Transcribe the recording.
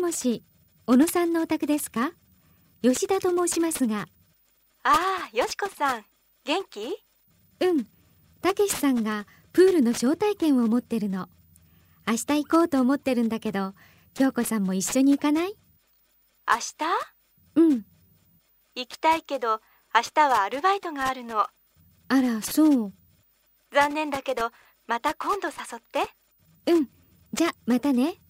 もし、小野さんのお宅ですか？吉田と申しますが。 ああ、よしこさん、元気？ うん、たけしさんがプールの招待券を持ってるの。明日行こうと思ってるんだけど、京子さんも一緒に行かない？ 明日？ うん。 行きたいけど、明日はアルバイトがあるの。 あら、そう。 残念だけど、また今度誘って。 うん、じゃ、またね。